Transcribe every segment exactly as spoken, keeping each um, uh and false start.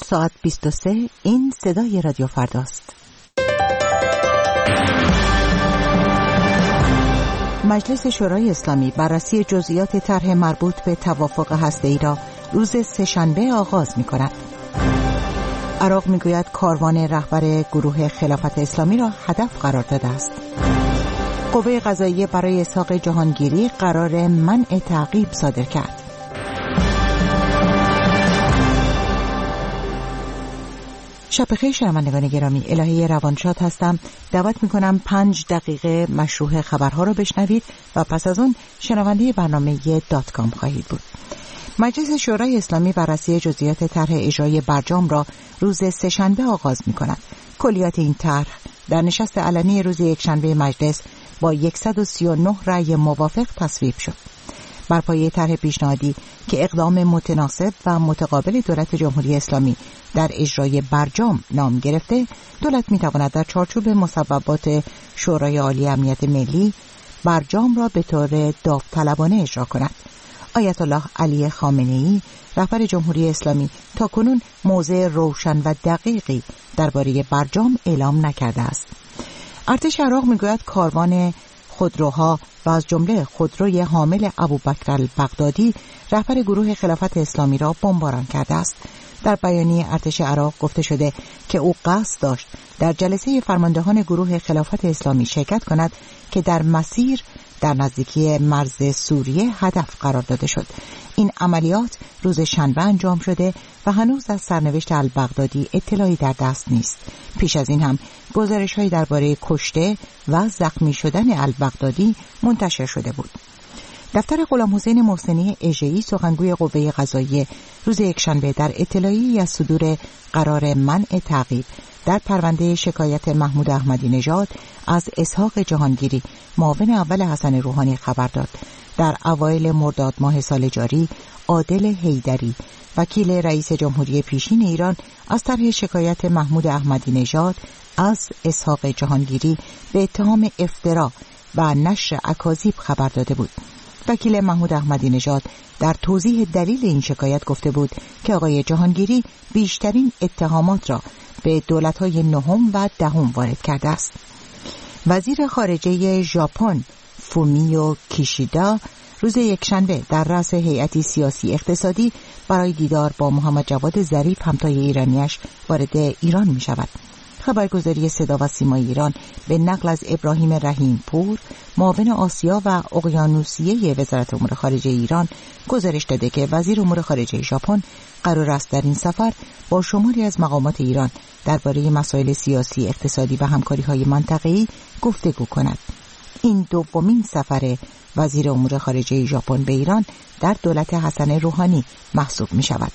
ساعت بیست و سه این صدای رادیو فرداست. مجلس شورای اسلامی بررسی جزئیات طرح مربوط به توافق هسته‌ای را روز سه‌شنبه آغاز می‌کند. عراق می‌گوید کاروان رهبر گروه خلافت اسلامی را هدف قرار داده است. قوه قضاییه برای اسحاق جهانگیری قرار منع تعقیب صادر کرد. شب بخیر شنوندگان گرامی، الهی روانشاد هستم. دعوت میکنم پنج دقیقه مشروح خبرها رو بشنوید و پس از اون شنونده برنامه دات کام خواهید بود. مجلس شورای اسلامی بررسی جزئیات طرح اجرای برجام را روز سه‌شنبه آغاز میکند. کلیات این طرح در نشست علنی روز یکشنبه مجلس با صد و سی و نه رأی موافق تصویب شد. بر پایه طرح پیشنهادی که اقدام متناسب و متقابل دولت جمهوری اسلامی در اجرای برجام نام گرفته، دولت می‌تواند در چارچوب مصوبات شورای عالی امنیت ملی برجام را به طور داوطلبانه اجرا کند. آیت الله علی خامنه‌ای رهبر جمهوری اسلامی تاکنون موضع روشن و دقیقی درباره برجام اعلام نکرده است. ارتش عراق می‌گوید کاروان خودروها و از جمله خودروی حامل ابوبکر البغدادی رهبر گروه خلافت اسلامی را بمباران کرده است. در بیانیه ارتش عراق گفته شده که او قصد داشت در جلسه فرماندهان گروه خلافت اسلامی شرکت کند که در مسیر در نزدیکی مرز سوریه هدف قرار داده شد. این عملیات روز شنبه انجام شده و هنوز از سرنوشت البغدادی اطلاعی در دست نیست. پیش از این هم گزارش‌هایی درباره کشته و زخمی شدن البغدادی منتشر شده بود. دفتر غلام حسین محسنی اژه‌ای سخنگوی قوه قضاییه روز یکشنبه در اطلاعیه‌ای از صدور قرار منع تعقیب در پرونده شکایت محمود احمدی نژاد از اسحاق جهانگیری معاون اول حسن روحانی خبر داد. در اوایل مرداد ماه سال جاری عادل حیدری وکیل رئیس جمهوری پیشین ایران از طرح شکایت محمود احمدی نژاد از اسحاق جهانگیری به اتهام افترا و نشر اکاذیب خبر داده بود. وکیل محمود احمدی نژاد در توضیح دلیل این شکایت گفته بود که آقای جهانگیری بیشترین اتهامات را به دولت‌های نهم و دهم وارد کرده است. وزیر خارجه ژاپن فومیو کیشیدا روز یکشنبه در رأس هیئتی سیاسی اقتصادی برای دیدار با محمد جواد ظریف همتای ایرانیش وارد ایران می شود. خبرگزاری صدا و سیمای ایران به نقل از ابراهیم رحیم پور معاون آسیا و اقیانوسیه وزارت امور خارجه ایران گزارش داده که وزیر امور خارجه ژاپن قرار است در این سفر با شماری از مقامات ایران درباره مسائل سیاسی، اقتصادی و همکاری‌های منطقه‌ای گفتگو کند. این دومین سفر وزیر امور خارجه ژاپن به ایران در دولت حسن روحانی محسوب می شود.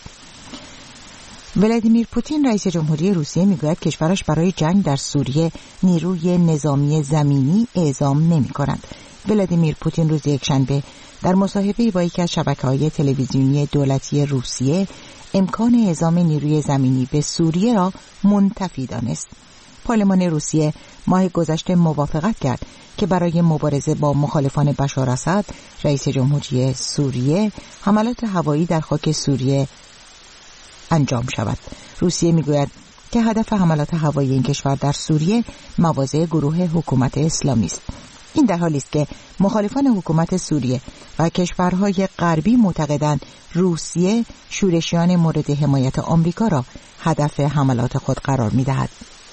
ولادیمیر پوتین رئیس جمهوری روسیه میگوید کشورش برای جنگ در سوریه نیروی نظامی زمینی اعزام نمی کند. ولادیمیر پوتین روز یکشنبه در مصاحبه‌ای با یکی از شبکه‌های تلویزیونی دولتی روسیه امکان اعزام نیروی زمینی به سوریه را منتفی دانست. پارلمان روسیه ماه گذشته موافقت کرد که برای مبارزه با مخالفان بشار اسد رئیس جمهوری سوریه حملات هوایی در خاک سوریه انجام شود. روسیه میگوید که هدف حملات هوایی این کشور در سوریه مواضع گروه حکومت اسلامی است. این در حالی است که مخالفان حکومت سوریه و کشورهای غربی معتقدند روسیه شورشیان مورد حمایت آمریکا را هدف حملات خود قرار می‌دهد.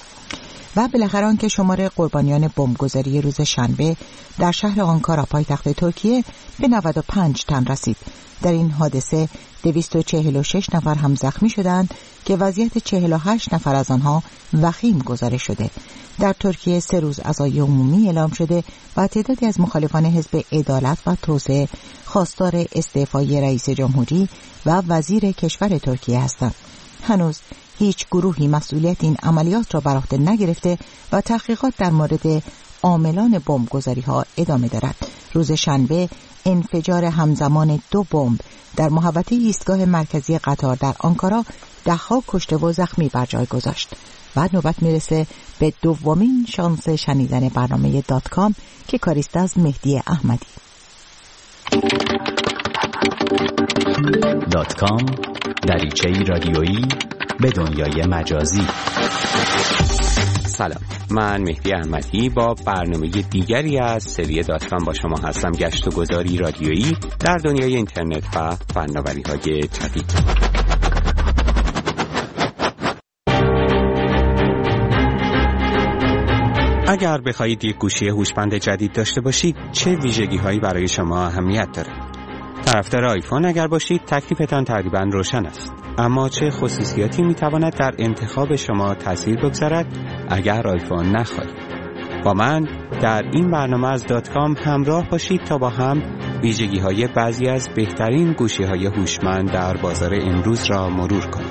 و بالاخره آنکه شمار قربانیان بمبگذاری روز شنبه در شهر آنکارا پایتخت ترکیه به نود و پنج تن رسید. در این حادثه دویست و چهل و شش نفر هم زخمی شدند که وضعیت چهل و هشت نفر از آنها وخیم گزارش شده. در ترکیه سه روز عزای عمومی اعلام شده و تعدادی از مخالفان حزب عدالت و توسعه خواستار استعفای رئیس جمهوری و وزیر کشور ترکیه هستند. هنوز هیچ گروهی مسئولیت این عملیات را بر عهده نگرفته و تحقیقات در مورد عاملان بمبگذاری‌ها ادامه دارد. روز شنبه انفجار همزمان دو بمب در محوطه ایستگاه مرکزی قطار در آنکارا ده‌ها کشته و زخمی بر جای گذاشت. بعد نوبت میرسه به دومین شانس شنیدن برنامه دات کام که کاریست از مهدی احمدی. دات کام دریچه‌ای رادیویی به دنیای مجازی. سلام، من مهدی احمدی با برنامه دیگری از سری دات کام با شما هستم. گشت و گذاری رادیویی در دنیای اینترنت و فناوری‌های جدید. اگر بخواهید یک گوشی هوشمند جدید داشته باشید، چه ویژگی‌هایی برای شما اهمیت دارد؟ طرفدار آیفون اگر باشید، تکلیفتان تقریباً روشن است. اما چه خصوصیاتی میتواند در انتخاب شما تأثیر بگذارد اگر آیفون نخواهید؟ با من در این برنامه از دات کام همراه باشید تا با هم ویژگی‌های بعضی از بهترین گوشی‌های هوشمند در بازار امروز را مرور کنیم.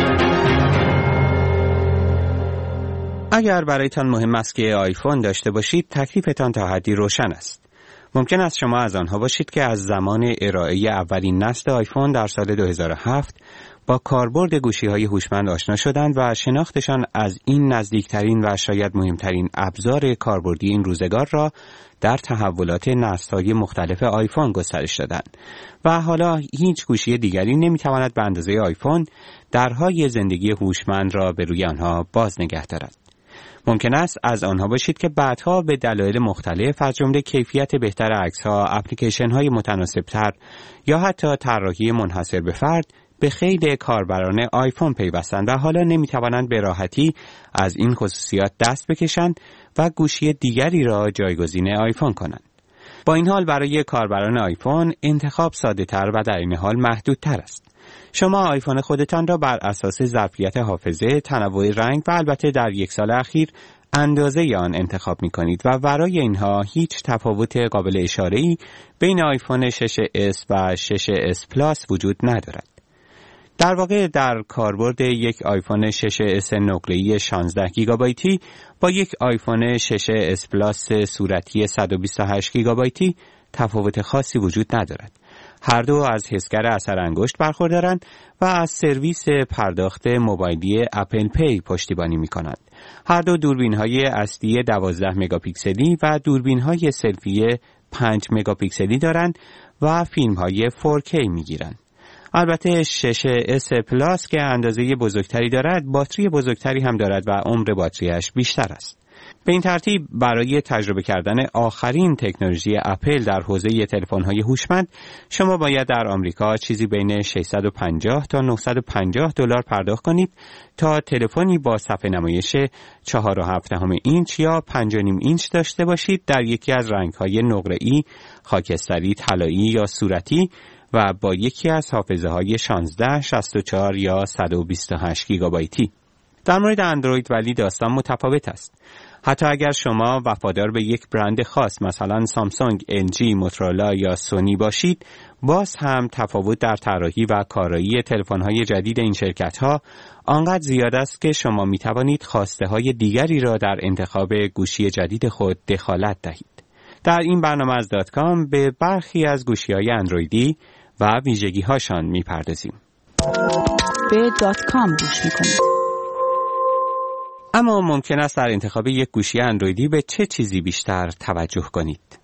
اگر برایتان مهم است که آیفون داشته باشید، تکلیفتان تا حدی روشن است. ممکن است شما از آنها باشید که از زمان ارائه اولین نسل آیفون در سال دو هزار و هفت با کاربرد گوشی‌های هوشمند آشنا شدند و شناختشان از این نزدیکترین و شاید مهمترین ابزار کاربردی این روزگار را در تحولات نسل‌های مختلف آیفون گسترش دادند و حالا هیچ گوشی دیگری نمی‌تواند به اندازه آیفون درهای زندگی هوشمند را به روی آنها باز نگه دارد. ممکن است از آنها باشید که بعدها به دلایل مختلف از جمله کیفیت بهتر عکس‌ها، اپلیکیشن‌های متناسب‌تر یا حتی طراحی منحصر به فرد به خیلی کاربران آیفون پیوستند و حالا نمی‌توانند به راحتی از این خصوصیات دست بکشند و گوشی دیگری را جایگزین آیفون کنند. با این حال برای کاربران آیفون انتخاب ساده‌تر و در این حال محدودتر است. شما آیفون خودتان را بر اساس ظرفیت حافظه، تنوع رنگ و البته در یک سال اخیر اندازه آن انتخاب می کنید و برای اینها هیچ تفاوت قابل اشاره‌ای بین آیفون شش اس و شش اس پلاس وجود ندارد. در واقع در کاربرد یک آیفون شش اس نقره‌ای شانزده گیگابایتی با یک آیفون شش اس پلاس صورتی صد و بیست و هشت گیگابایتی تفاوت خاصی وجود ندارد. هر دو از حسگر اثر انگشت برخوردارند و از سرویس پرداخت موبایلی اپل پی پشتیبانی می‌کنند. هر دو دوربین‌های اصلی دوازده مگاپیکسلی و دوربین‌های سلفی پنج مگاپیکسلی دارند و فیلم‌های فور کی می‌گیرند. البته شش اس پلاس که اندازه بزرگتری دارد، باتری بزرگتری هم دارد و عمر باتریش بیشتر است. به این ترتیب برای تجربه کردن آخرین تکنولوژی اپل در حوزه تلفن‌های هوشمند شما باید در آمریکا چیزی بین ششصد و پنجاه تا نهصد و پنجاه دلار پرداخت کنید تا تلفنی با صفحه نمایش چهار و هفت دهم اینچ یا پنج و نیم اینچ داشته باشید در یکی از رنگ‌های نقره‌ای، خاکستری، طلایی یا صورتی و با یکی از حافظه‌های شانزده، شصت و چهار یا صد و بیست و هشت گیگابایتی. در مورد اندروید ولی داستان متفاوت است. حتی اگر شما وفادار به یک برند خاص مثلا سامسونگ، ال جی، موتورولا یا سونی باشید، باز هم تفاوت در طراحی و کارایی تلفن‌های جدید این شرکت‌ها آنقدر زیاد است که شما می‌توانید خواسته‌های دیگری را در انتخاب گوشی جدید خود دخالت دهید. در این برنامه از دات کام به برخی از گوشی‌های اندرویدی و ویژگی‌هاشان می‌پردازیم. به دات کام گوش می‌کنید. اما ممکن است در انتخاب یک گوشی اندرویدی به چه چیزی بیشتر توجه کنید؟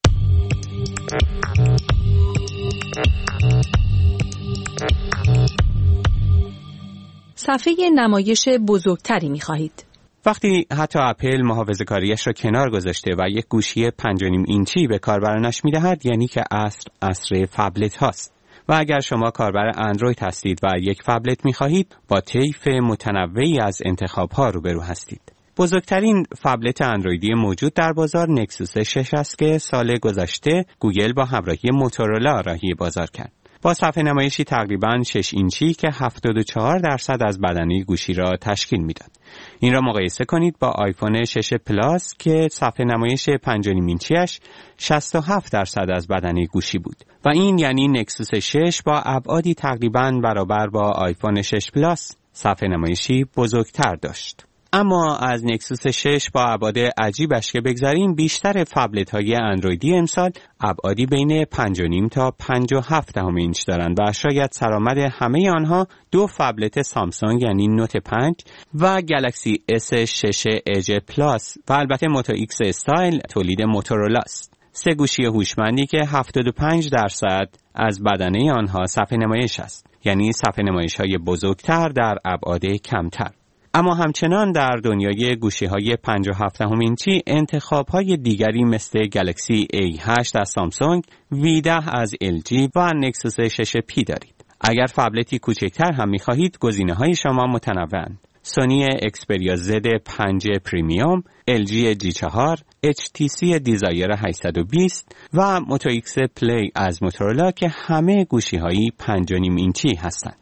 صفحه نمایش بزرگتری می خواهید. وقتی حتی اپل محافظه‌کاریش را کنار گذاشته و یک گوشی پنج و نیم اینچی به کاربرانش می دهد، یعنی که عصر عصر فبلت هاست. و اگر شما کاربر اندروید هستید و یک فبلت می خواهید، با طیف متنوعی از انتخاب‌ها روبرو هستید. بزرگترین فبلت اندرویدی موجود در بازار نکسوس شش است که سال گذشته گوگل با همراهی موتورولا راهی بازار کرد. با صفحه نمایشی تقریباً شش اینچی که هفتاد و چهار درصد از بدنه گوشی را تشکیل میداد. این را مقایسه کنید با آیفون شش پلاس که صفحه نمایش پنج و نیم اینچیش شصت و هفت درصد از بدنه گوشی بود و این یعنی نکسوس شش با ابعادی تقریباً برابر با آیفون شش پلاس صفحه نمایشی بزرگتر داشت. اما از نکسوس شش با ابعاد عجیبش که بگذاریم، بیشتر فبلت‌های اندرویدی امسال ابعادی بین پنج و نیم تا پنج و هفت دهم اینچ دارند و شاید سرآمد همه آنها دو فبلت سامسونگ یعنی نوت پنج و گلکسی اس شش اج پلاس و البته موتو ایکس استایل تولید موتورولا است. سه گوشی هوشمندی که هفتاد و پنج درصد از بدنه آنها صفحه نمایش است. یعنی صفحه نمایش‌های بزرگتر در ابعاد کمتر. اما همچنان در دنیای گوشی‌های پنج و هفت اینچی انتخاب‌های دیگری مثل گلکسی ای هشت از سامسونگ، وی ده از ال جی و نکسوس شش پی دارید. اگر فبلتی کوچکتر هم می‌خواهید گزینه‌های شما متنوع‌اند. سونی اکسپریا زد پنج پریمیوم، ال جی جی چهار، اچ تی سی دیزایر هشتصد و بیست و موتو ایکس پلی از موتورولا که همه گوشی‌های پنج و نیم اینچی هستند.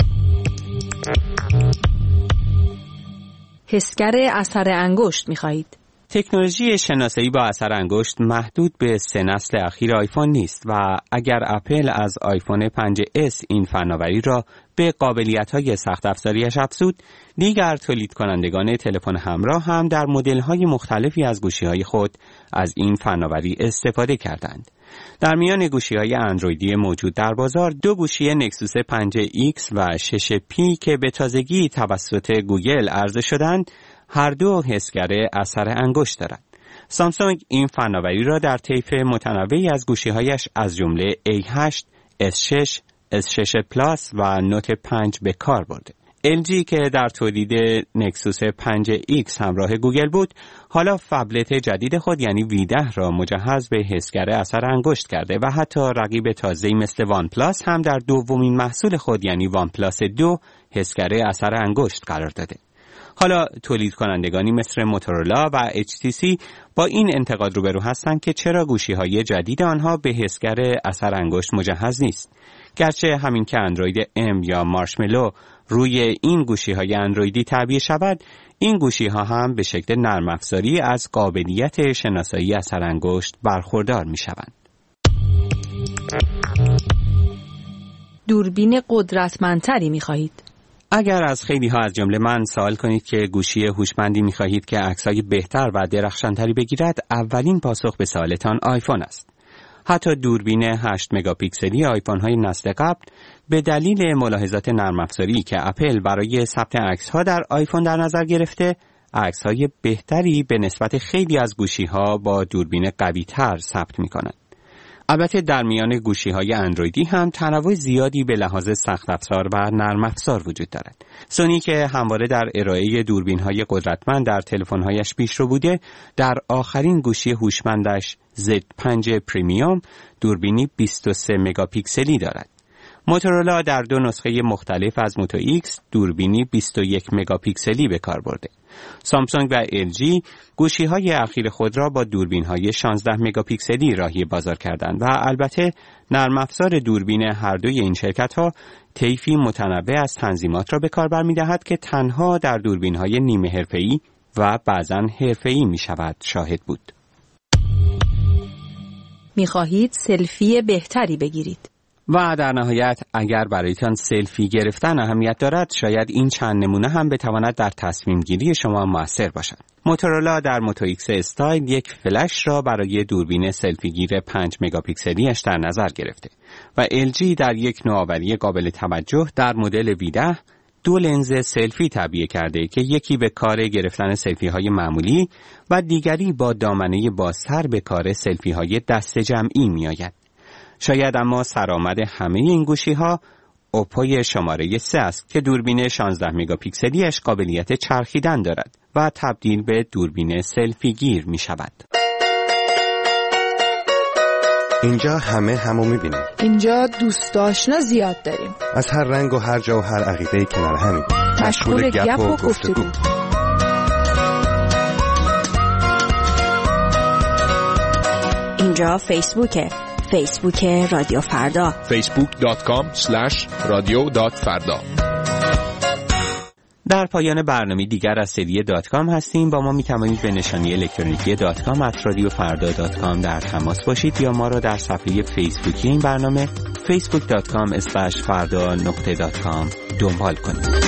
حسگر اثر انگشت می‌خواهید؟ تکنولوژی شناسایی با اثر انگشت محدود به سه نسل اخیر آیفون نیست و اگر اپل از آیفون پنج اس این فناوری را به قابلیت‌های سخت افزاریش افزود، دیگر تولید کنندگان تلفن همراه هم در مدل‌های مختلفی از گوشی‌های خود از این فناوری استفاده کردند. در میان گوشی‌های اندرویدی موجود در بازار دو گوشی نکسوس پنج ایکس و شش پی که به تازگی توسط گوگل عرضه شدند، هر دو حسگر اثر انگشت دارند. سامسونگ این فناوری را در طیف متنوعی از گوشی‌هایش از جمله ای هشت، اس شش، اس شش پلاس و نوت پنج به کار برده. ال جی که در تولید نکسوس پنج ایکس همراه گوگل بود، حالا فبلت جدید خود یعنی وی ده را مجهز به حسگر اثر انگشت کرده و حتی رقیب تازه‌ای مثل وان پلاس هم در دومین محصول خود یعنی وان پلاس دو حسگر اثر انگشت قرار داده. حالا تولید کنندگانی مثل موتورولا و اچ تی سی با این انتقاد روبرو هستند که چرا گوشی‌های جدید آنها به حسگر اثر انگشت مجهز نیست. گرچه همین که اندروید ام یا مارشملو روی این گوشی‌های اندرویدی تعبیه شود، این گوشی‌ها هم به شکل نرم افزاری از قابلیت شناسایی اثر انگشت برخوردار می‌شوند. دوربین قدرتمندتری می‌خواهید؟ اگر از خیلی ها از جمله من سوال کنید که گوشی هوشمندی می‌خواهید که عکس‌های بهتر و درخشانتری بگیرد، اولین پاسخ به سوالتان آیفون است. حتی دوربین هشت مگاپیکسلی آیفون‌های نسل قبل به دلیل ملاحظات نرم افزاری که اپل برای ثبت عکس‌ها در آیفون در نظر گرفته، عکس‌های بهتری به نسبت خیلی از گوشی‌ها با دوربین قوی‌تر ثبت می‌کنند. البته در میان گوشی‌های اندرویدی هم تنوع زیادی به لحاظ سخت افزار و نرم افزار وجود دارد. سونی که همواره در ارائه دوربین‌های قدرتمند در تلفن‌هایش پیشرو بوده، در آخرین گوشی هوشمندش زد پنج پریمیوم دوربینی بیست و سه مگاپیکسلی دارد. موتورولا در دو نسخه مختلف از موتو ایکس دوربینی بیست و یک مگاپیکسلی به کار برده. سامسونگ و ال جی گوشی‌های اخیر خود را با دوربین‌های شانزده مگاپیکسلی راهی بازار کردند و البته نرم افزار دوربین هر دوی این شرکت‌ها طیفی متنوع از تنظیمات را به کار برمی‌دهد که تنها در دوربین‌های نیمه حرفه‌ای و بعضاً حرفه‌ای می‌شود شاهد بود. می‌خواهید سلفی بهتری بگیرید؟ و در نهایت اگر برایتان سلفی گرفتن اهمیت دارد، شاید این چند نمونه هم بتواند در تصمیم گیری شما موثر باشد. موتورولا در موتو ایکس استایل یک فلش را برای دوربین سلفی گیر پنج مگاپیکسلیش در نظر گرفته و ال جی در یک نوآوری قابل توجه در مدل وی ده دو لنز سلفی تعبیه کرده که یکی به کار گرفتن سلفی های معمولی و دیگری با دامنه بازتر به کار سلفی های دست جمعی می آید. شاید اما سرآمد همه این گوشی ها اوپو شماره سه است که دوربین شانزده مگاپیکسلیش قابلیت چرخیدن دارد و تبدیل به دوربین سلفی گیر می شود. اینجا همه همو میبینیم. اینجا دوست آشنا زیاد داریم. از هر رنگ و هر جا و هر عقیده‌ای کنار همیم. مشغول گپ و گفتگو. اینجا فیسبوکه. فیسبوک رادیو فردا. فیسبوک دات کام اسلش رادیو دات فردا. در پایان برنامه دیگر از سری دات کام هستیم. با ما می توانید به نشانی الکترونیکی دات کام ات رادیو فردا دات کام در تماس باشید یا ما را در صفحه فیسبوکی این برنامه فیسبوک دات کام اسلش فردا نقطه دات کام دنبال کنید.